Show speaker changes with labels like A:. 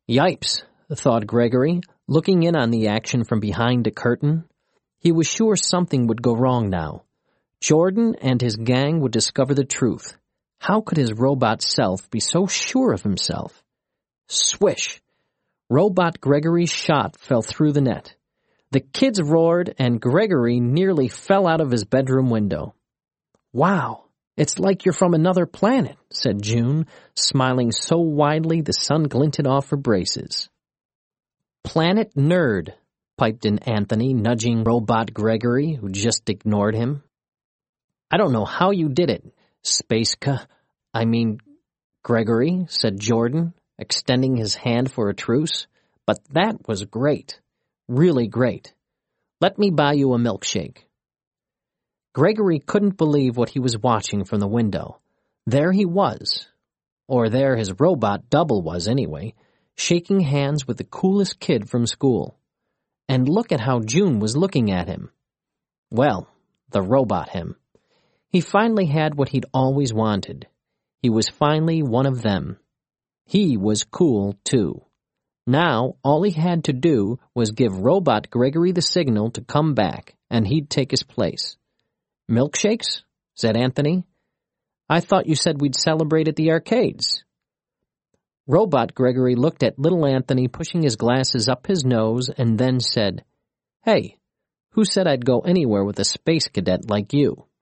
A: Yipes, thought Gregory, looking in on the action from behind a curtain. He was sure something would go wrong now. Jordan and his gang would discover the truth. How could his robot self be so sure of himself? Swish! Robot Gregory's shot fell through the net. The kids roared, and Gregory nearly fell out of his bedroom window. "Wow, it's like you're from another planet," said June, smiling so widely the sun glinted off her braces. "Planet Nerd," piped in Anthony, nudging Robot Gregory, who just ignored him. "I don't know how you did it, Gregory," said Jordan, extending his hand for a truce, "but that was great. Really great. Let me buy you a milkshake." Gregory couldn't believe what he was watching from the window. There he was, or there his robot double was anyway, shaking hands with the coolest kid from school. And look at how June was looking at him. Well, the robot him. He finally had what he'd always wanted. He was finally one of them. He was cool, too. Now, all he had to do was give Robot Gregory the signal to come back, and he'd take his place. "Milkshakes?" said Anthony. "I thought you said we'd celebrate at the arcades." Robot Gregory looked at little Anthony pushing his glasses up his nose and then said, "Hey, who said I'd go anywhere with a space cadet like you?"